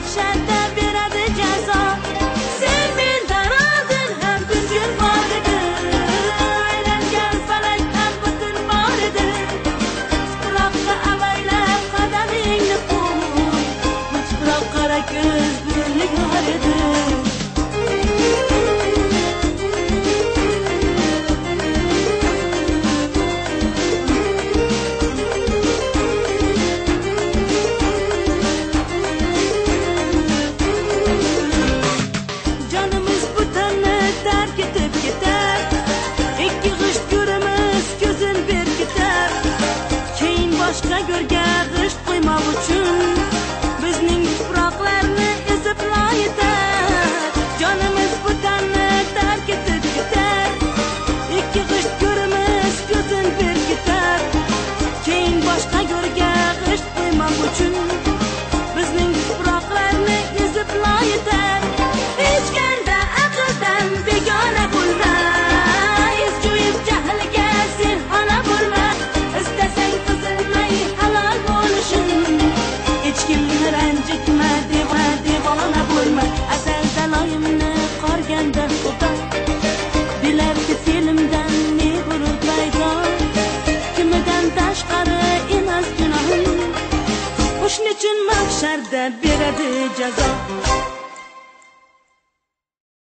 mahşerde beradi jazo. Sen mendan oldin ham ko'ngil bor edi, aylangan falak ham butun bor edi. Tuproqqa avaylab qadamingni qo'y, bu tuproq qora ko'z burunli yor edi. Boshqa go'rga g'isht qo'ymoq uchun bizning tuproqlarni ezib loyitar. Jonimiz butanni tark etib ketar, ikki g'isht ko'rimiz ko'zin berkitar. Keyin boshqa go'rga g'isht qo'ymoq uchun bizning tuproqlarni ezib loyitar. Hech qanda aqldan begona bo'lma, ezguib jahlga sen xona bo'lma. Istasang hech kimni ranjitma, devona bo'lma. Asal daloyimni qorganda qo'pa, bilardi filmdan ne bo'lur paydo. Kimidan tashqari emas gunohim, o'shuning uchun mahsharda beradi jazo.